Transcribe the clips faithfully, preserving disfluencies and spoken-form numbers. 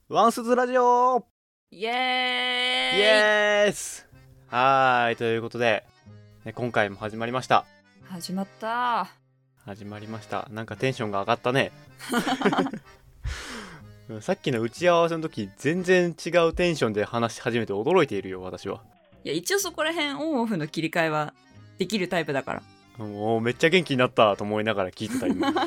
ワンスズラジオイエーイイエースはーい、ということで、ね、今回も始まりました。 始まった始まりました。なんかテンションが上がったね。さっきの打ち合わせの時、全然違うテンションで話し始めて驚いているよ、私は。 いや、一応そこら辺オンオフの切り替えはできるタイプだから。 もうめっちゃ元気になったと思いながら聞いてた今。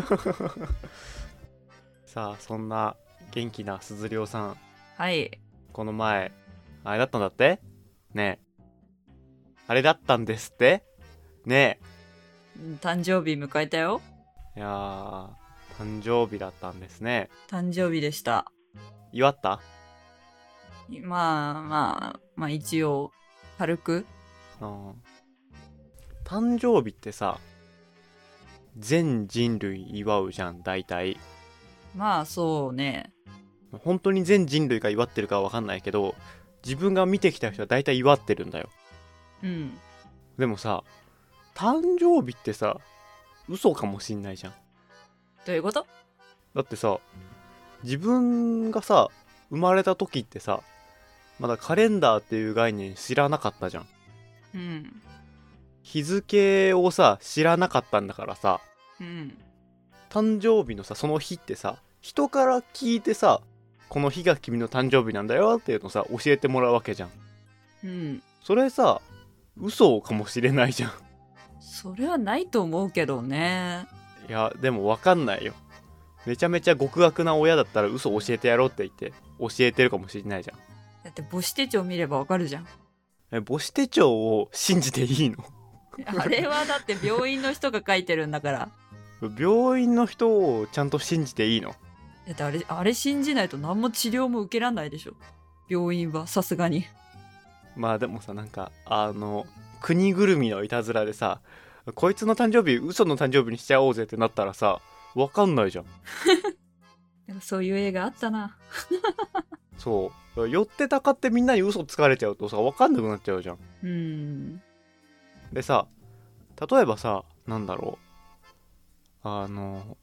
さあ、そんな元気な鈴涼さん、 はい。 この前あれだったんだってねえ。あれだったんですってね誕生日迎えたよ。 え。いやー、誕生日だったんですね。 誕生日でした。 祝った？ まあまあ、まあ一応、軽く。 うん。誕生日ってさ、全人類祝うじゃん、大体。 まあそうね。 本当に全人類が祝ってるかは分かんないけど、自分が見てきた人は大体祝ってるんだよ。 うん。 でもさ、誕生日ってさ、嘘かもしんないじゃん。 どういうこと？ だってさ、自分がさ、生まれた時ってさ、まだカレンダーっていう概念知らなかったじゃん。 うん。 日付をさ、知らなかったんだからさ、 うん。 誕生日のさ、その日ってさ、人から聞いてさ、この日が君の誕生日なんだよっていうのさ、教えてもらうわけじゃん。 うん。 それさ、嘘かもしれないじゃん。 それはないと思うけどね。 いや、でもわかんないよ。めちゃめちゃ極悪な親だったら嘘教えてやろうって言って教えてるかもしれないじゃん。 だって母子手帳見ればわかるじゃん。 え、母子手帳を信じていいの？ あれはだって病院の人が書いてるんだから。 病院の人をちゃんと信じていいの？ だってあれ、あれ信じないと何も治療も受けらんないでしょ。病院はさすがに。 まあでもさ、なんかあの国ぐるみのいたずらでさ、こいつの誕生日嘘の誕生日にしちゃおうぜってなったらさ、わかんないじゃん。 なんかそういう映画あったな。 そう寄ってたかってみんなに嘘つかれちゃうとさ、わかんなくなっちゃうじゃん。 うーん。 でさ、例えばさ、なんだろう、あの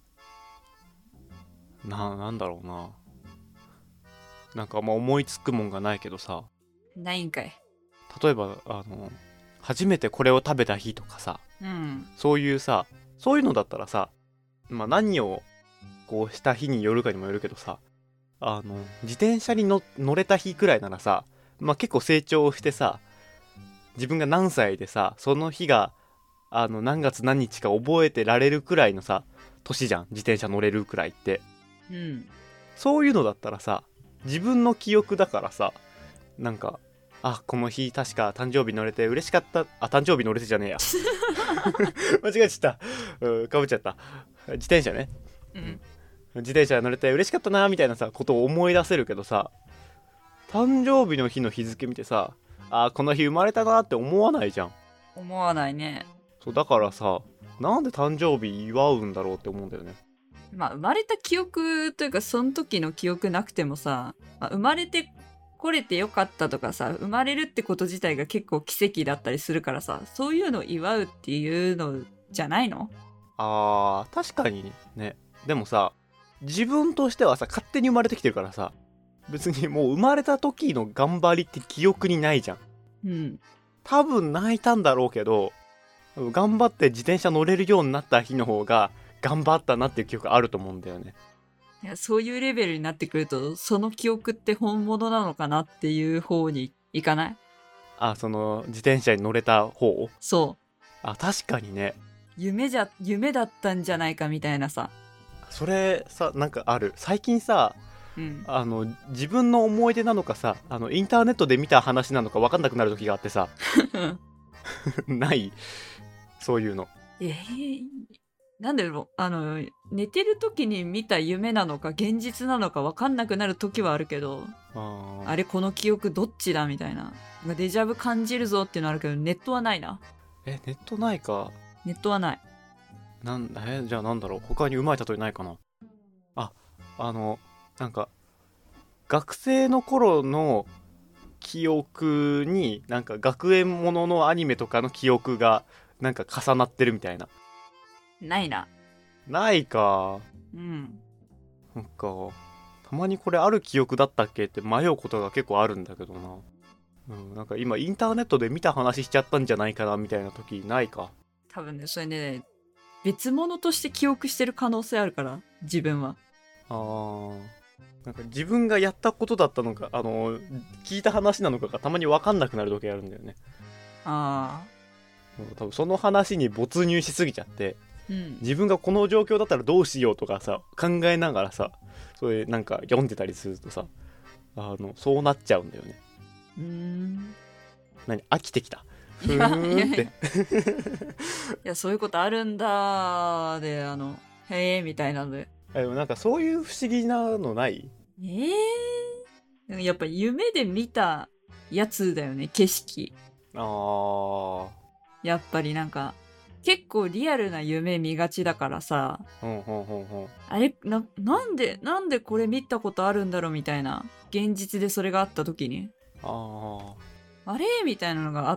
な、なんだろうな、なんかあんま思いつくもんがないけどさ、 ないんかい。 例えばあの初めてこれを食べた日とかさ、 うん。 そういうさ、そういうのだったらさ、まあ何をこうした日によるかにもよるけどさ、あの自転車にの乗れた日くらいならさ、まあ結構成長してさ、自分が何歳でさ、その日があの何月何日か覚えてられるくらいのさ年じゃん、自転車乗れるくらいって。 うん。 そういうのだったらさ、自分の記憶だからさ、なんか、あ、この日確か誕生日乗れて嬉しかった。あ、誕生日乗れてじゃねえや。間違えちゃった。うん、かぶっちゃった。自転車ね。 うん。 自転車乗れて嬉しかったなみたいなさことを思い出せるけどさ、誕生日の日の日付見てさ、あ、この日生まれたなって思わないじゃん。 思わないね。 そうだからさ、なんで誕生日祝うんだろうって思うんだよね。 まあ生まれた記憶というかその時の記憶なくてもさ、まあ、生まれてこれてよかったとかさ、生まれるってこと自体が結構奇跡だったりするからさ、そういうのを祝うっていうのじゃないの？ あー、確かにね。でもさ、自分としてはさ、勝手に生まれてきてるからさ、別にもう生まれた時の頑張りって記憶にないじゃん。 うん。 多分泣いたんだろうけど、頑張って自転車乗れるようになった日の方が頑張ったなっていう記憶あると思うんだよね。 いや、そういうレベルになってくると、その記憶って本物なのかなっていう方に行かない？ あ、その自転車に乗れた方？ そう。 あ、確かにね。 夢じゃ、夢だったんじゃないかみたいなさ。 それさ、なんかある。最近さ、 うん。 あの自分の思い出なのかさ、あのインターネットで見た話なのか分かんなくなる時があってさ。ないそういうの。 えー、なんだろう、あの、寝てる時に見た夢なのか現実なのか分かんなくなる時はあるけど、 ああれこの記憶どっちだみたいな。デジャブ感じるぞっていうのあるけど、ネットはないな。 え、ネットないか。 ネットはない。 なんえじゃあなんだろう、他にうまい例えないかな。あ、あのなんか学生の頃の記憶になんか学園もののアニメとかの記憶がなんか重なってるみたいな。 ないな。 ないか。 うん。 なんかたまにこれある記憶だったっけって迷うことが結構あるんだけどな。うん、なんか今インターネットで見た話しちゃったんじゃないかなみたいな時ないか。 多分ね、それね、別物として記憶してる可能性あるから、自分は。 あー、なんか自分がやったことだったのか、あの聞いた話なのかがたまに分かんなくなる時あるんだよね。 あうん、多分その話に没入しすぎちゃって、 あ。うん。 自分がこの状況だったらどうしようとかさ考えながらさ、それなんか読んでたりするとさ、あのそうなっちゃうんだよね。 うーん。 何、飽きてきた。ふいやいーんってやいや。いや、そういうことあるんだーで、あの、へえ、みたいなので。 でもなんかそういう不思議なのない？ ええ、やっぱ夢で見たやつだよね、景色。 あー、 やっぱりなんか、結構リアルな夢見がちだからさ、 ほんほんほんほん。 あれ、な、なんで、なんでこれ見たことあるんだろうみたいな、現実でそれがあった時に、 あー、 あれみたいなのがあって、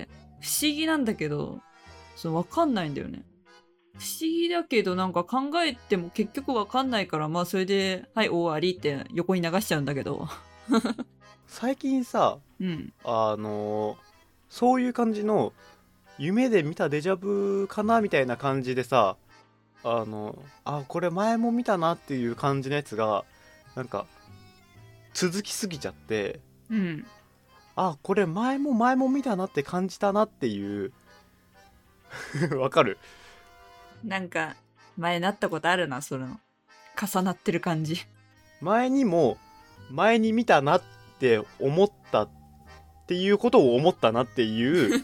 不思議なんだけど、そう、わかんないんだよね。不思議だけどなんか考えても結局わかんないから、まあそれで、はい、終わりって横に流しちゃうんだけど。 最近さ、 うん。 あのーそういう感じの夢で見たデジャブかなみたいな感じでさ、あのあこれ前も見たなっていう感じのやつがなんか続きすぎちゃって、 うん。 あこれ前も前も見たなって感じたなっていうわかる？ なんか、前なったことあるな、その、重なってる感じ。 前にも前に見たなって思ったっていうことを思ったなっていう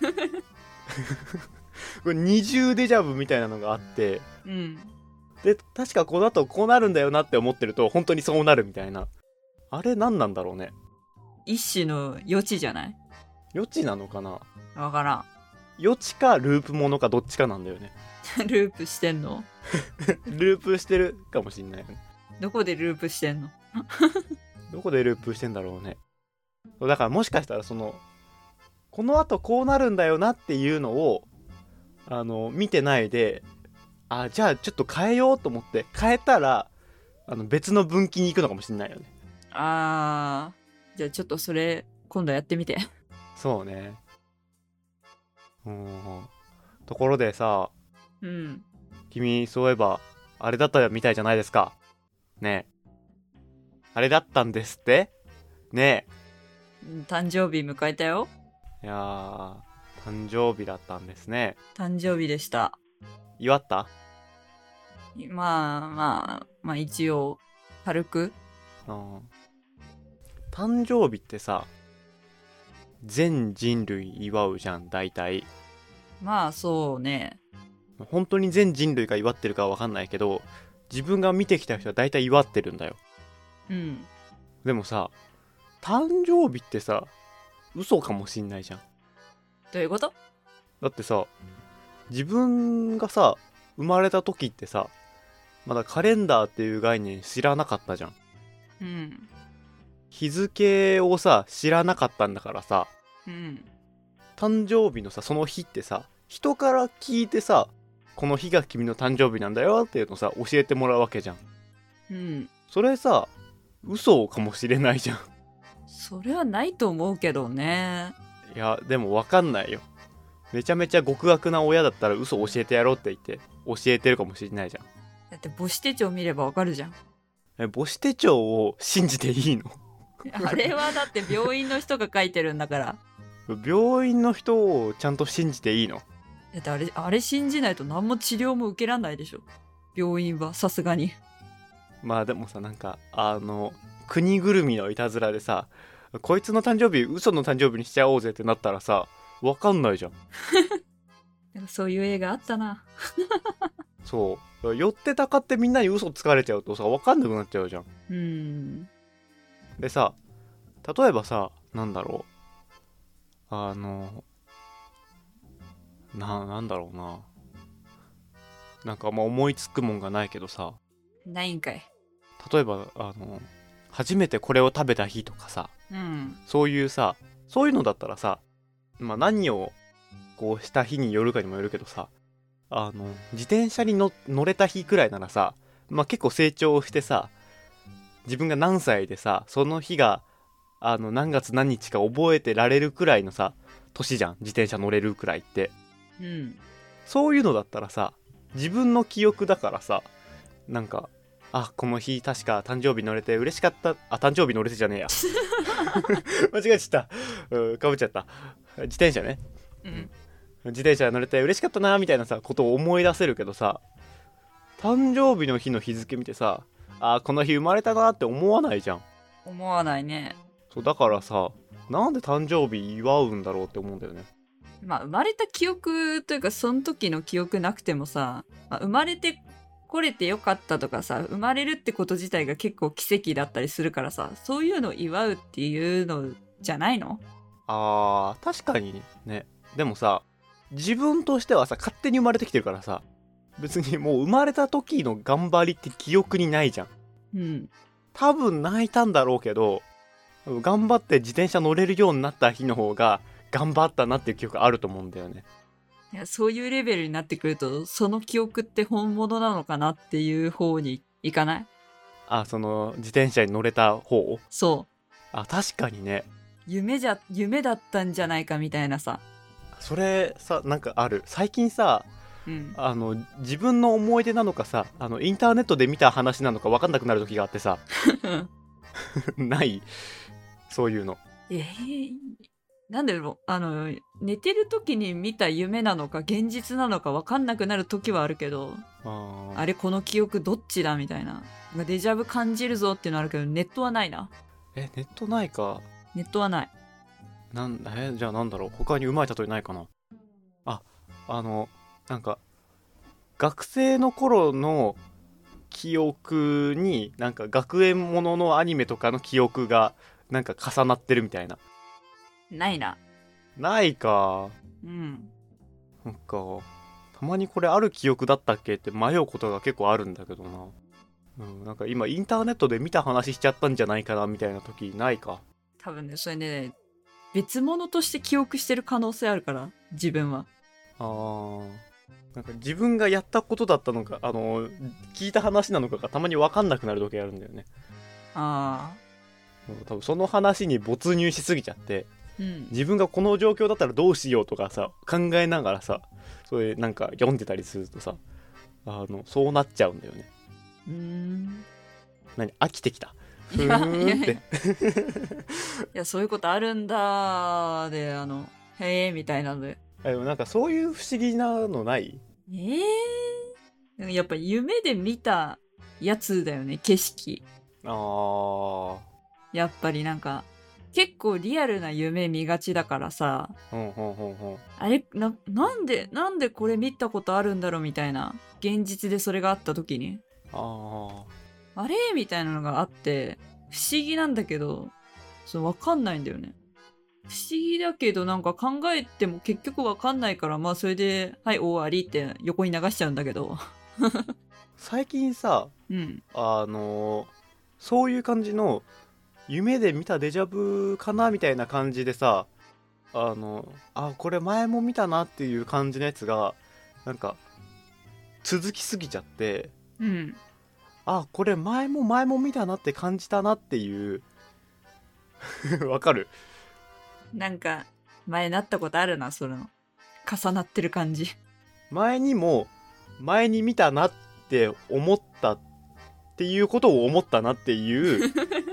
これ二重デジャブみたいなのがあって、 うん。 で確かこの後こうなるんだよなって思ってると本当にそうなるみたいな、あれ何なんだろうね。 一種の余地じゃない？ 余地なのかな。 わから余地かループものかどっちかなんだよね。 ん。ループしてんの？ ループしてるかもしんないよね。 どこでループしてんの？ どこでループしてんだろうね。だからもしかしたらそのこの後こうなるんだよなっていうのをあの見てないで、あじゃあちょっと変えようと思って変えたらあの別の分岐に行くのかもしんないよね。 あー、じゃあちょっとそれ、今度やってみて。 そうね。うん。ところでさ、 うん。 君そういえばあれだったみたいじゃないですか。ねえ。あれだったんですってね誕生日迎えたよ。 え。いやー、誕生日だったんですね。 誕生日でした。 祝った？ まあまあ、まあ一応、軽く。 うん。誕生日ってさ、全人類祝うじゃん、大体。 まあそうね。 本当に全人類が祝ってるかは分かんないけど、自分が見てきた人は大体祝ってるんだよ。 うん。 でもさ、誕生日ってさ、嘘かもしんないじゃん。 どういうこと？ だってさ、自分がさ、生まれた時ってさ、まだカレンダーっていう概念知らなかったじゃん。 うん。 日付をさ、知らなかったんだからさ、 うん。 誕生日のさ、その日ってさ、人から聞いてさ、この日が君の誕生日なんだよっていうのさ、教えてもらうわけじゃん。 うん。 それさ、嘘かもしれないじゃん。 それはないと思うけどね。 いや、でもわかんないよ。めちゃめちゃ極悪な親だったら嘘教えてやろうって言って教えてるかもしれないじゃん。 だって母子手帳見ればわかるじゃん。 え、母子手帳を信じていいの？ あれはだって病院の人が書いてるんだから。 病院の人をちゃんと信じていいの？ だってあれ、あれ信じないと何も治療も受けらんないでしょ。病院はさすがに。 まあでもさ、なんかあの国ぐるみのいたずらでさ、こいつの誕生日嘘の誕生日にしちゃおうぜってなったらさ、わかんないじゃん。 でもそういう映画あったな。 そう寄ってたかってみんなに嘘つかれちゃうとさ、わかんなくなっちゃうじゃん。 うん。 でさ、例えばさ、なんだろう、あのな、なんだろうな、なんかあんま思いつくもんがないけどさ、 ないんかい。 例えばあの初めてこれを食べた日とかさ、 うん。 そういうさ、そういうのだったらさ、まあ何をこうした日によるかにもよるけどさ、あの自転車にの乗れた日くらいならさ、まあ結構成長してさ、 自分が何歳でさ、その日があの何月何日か覚えてられるくらいのさ年じゃん、自転車乗れるくらいって。 うん。 そういうのだったらさ、自分の記憶だからさ、なんか、あ、この日確か誕生日乗れて嬉しかった。あ、誕生日乗れてじゃねえや間違えちゃった、うん、かぶっちゃった。自転車ね、 うん。 自転車乗れて嬉しかったなみたいなさことを思い出せるけどさ、誕生日の日の日付見てさ、あ、この日生まれたなって思わないじゃん。 思わないね。 そうだからさ、なんで誕生日祝うんだろうって思うんだよね。 まあ生まれた記憶というかその時の記憶なくてもさ、まあ、生まれてこれてよかったとかさ、生まれるってこと自体が結構奇跡だったりするからさ、そういうのを祝うっていうのじゃないの？ あー、確かにね。でもさ、自分としてはさ、勝手に生まれてきてるからさ、別にもう生まれた時の頑張りって記憶にないじゃん。 うん。 多分泣いたんだろうけど、頑張って自転車乗れるようになった日の方が頑張ったなっていう記憶あると思うんだよね。 いや、そういうレベルになってくると、その記憶って本物なのかなっていう方にいかない？ あ、その自転車に乗れた方？ そう。 あ、確かにね。 夢じゃ、夢だったんじゃないかみたいなさ。 それさ、なんかある。最近さ、 うん。 あの自分の思い出なのかさ、あのインターネットで見た話なのか分かんなくなる時があってさないそういうの。 えー、なんだろう、あの、寝てる時に見た夢なのか現実なのか分かんなくなる時はあるけど、 ああれこの記憶どっちだみたいな。デジャブ感じるぞっていうのあるけど、ネットはないな。 え、ネットないか。 ネットはない。 なんえじゃあなんだろう、他にうまい例えないかな。あ、あのなんか学生の頃の記憶になんか学園もののアニメとかの記憶がなんか重なってるみたいな。 ないな。 ないか。 うん。 なんかたまにこれある記憶だったっけって迷うことが結構あるんだけどな。うん、なんか今インターネットで見た話しちゃったんじゃないかなみたいな時ないか。 多分ね、それね、別物として記憶してる可能性あるから、自分は。 あー、なんか自分がやったことだったのか、あの聞いた話なのかがたまに分かんなくなる時あるんだよね。 ああ。 うん、多分その話に没入しすぎちゃって、 うん。 自分がこの状況だったらどうしようとかさ考えながらさ、それなんか読んでたりするとさ、あのそうなっちゃうんだよね。 うーん。 何、飽きてきた。ふいやいやいや。 ーんっていや、そういうことあるんだーで、あの、へえ、みたいなので。 でもなんかそういう不思議なのない？ ええー、やっぱ夢で見たやつだよね、景色。 あー、 やっぱりなんか、結構リアルな夢見がちだからさ、 ほんほんほんほん。 あれ、な、なんで、なんでこれ見たことあるんだろうみたいな、現実でそれがあった時に、 あー、 あれみたいなのがあって、不思議なんだけど、そう、わかんないんだよね。不思議だけどなんか考えても結局わかんないから、まあそれで、はい終わりって横に流しちゃうんだけど。 最近さ、 うん。 あのーそういう感じの夢で見たデジャブかなみたいな感じでさ、あのあこれ前も見たなっていう感じのやつがなんか続きすぎちゃって、 うん。 あこれ前も前も見たなって感じたなっていうわかる？ なんか、前なったことあるな、その、重なってる感じ。 前にも前に見たなって思ったっていうことを思ったなっていう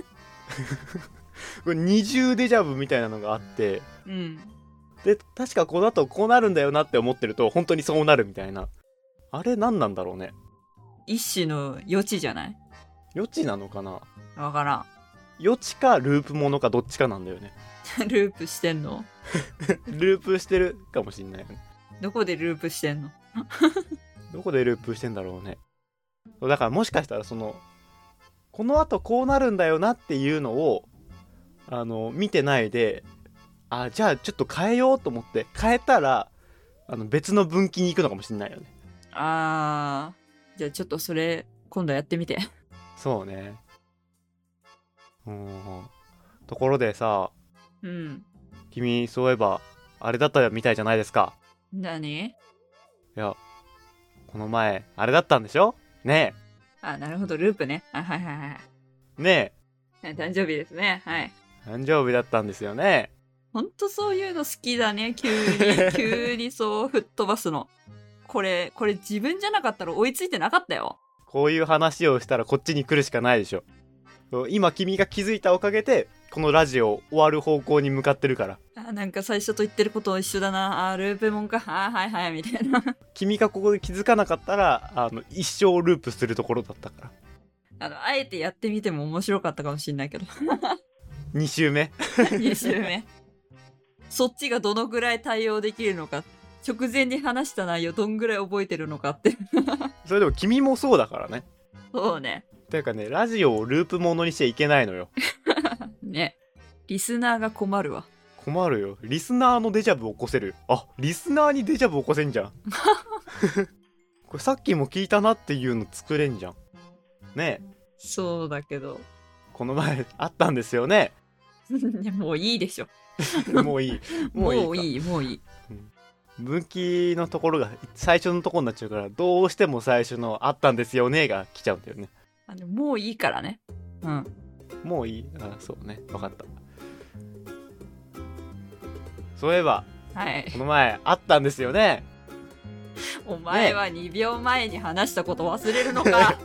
これ二重デジャブみたいなのがあって、 うん。 で確かこの後こうなるんだよなって思ってると本当にそうなるみたいな。あれ何なんだろうね。 一種の余地じゃない？ 余地なのかな。 わからん。 余地かループものかどっちかなんだよね。 ループしてんの？ ループしてるかもしんないよね。 どこでループしてんの？ どこでループしてんだろうね。だからもしかしたらそのこの後こうなるんだよなっていうのをあの見てないで、あじゃあちょっと変えようと思って変えたらあの別の分岐に行くのかもしんないよね。 あー、じゃあちょっとそれ今度やってみて。 そうね。うん。ところでさ、 うん。 君そういえばあれだったみたいじゃないですか。 何？ いやこの前あれだったんでしょねあ、なるほど、ループね。あ、はいはいはい。 ね誕生日ですね。はい。 え、誕生日だったんですよね。 ほんとそういうの好きだね。急に、急にそう吹っ飛ばすの。これ、これ自分じゃなかったら追いついてなかったよ。 こういう話をしたらこっちに来るしかないでしょ。今君が気づいたおかげでこのラジオ終わる方向に向かってるから。 あ、なんか最初と言ってること一緒だな。あ、ループもんか。あ、はいはいみたいな。 君がここで気づかなかったらあの一生ループするところだったから。 あのあえてやってみても面白かったかもしんないけど。 に週目に週目。そっちがどのぐらい対応できるのか、直前に話した内容どんぐらい覚えてるのかって。 それでも君もそうだからね。 そうね。 ていうかね、ラジオをループものにしちゃいけないのよ。 ね。リスナーが困るわ。 困るよ。リスナーのデジャブ起こせる。あ、リスナーにデジャブ起こせんじゃん。これさっきも聞いたなっていうの作れんじゃん。ねえ。 そうだけど。 この前あったんですよね。 もういいでしょ。 もういい。 もういい。もういい、もういい。 分岐のところが最初のところになっちゃうから、どうしても最初のあったんですよねが来ちゃうんだよね。 あのもういいからね。うん。 もういい。あ、そうね。分かった。そういえば、 はい、 この前あったんですよね。 お前はにびょうまえに話したこと忘れるのか。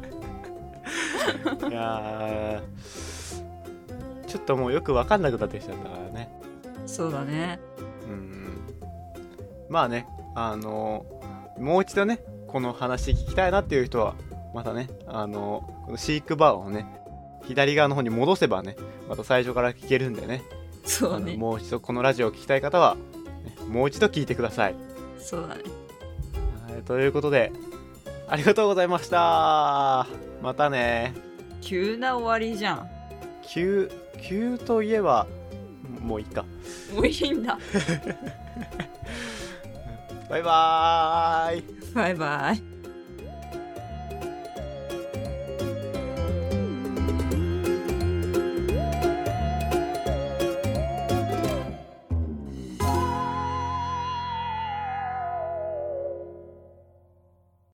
いやちょっともうよく分かんなくなってきちゃったからね。 そうだね。 うん。まあね、あのもう一度ねこの話聞きたいなっていう人はまたね、あのこのシークバーをね左側の方に戻せばね、また最初から聞けるんでね。 そうね。 もう一度このラジオを聞きたい方は、ね、もう一度聞いてください。 そうだね。 はい、ということでありがとうございました。またね。 急な終わりじゃん。 急急といえばもういいか。 もういいんだ。 バイバーイ。 バイバイ。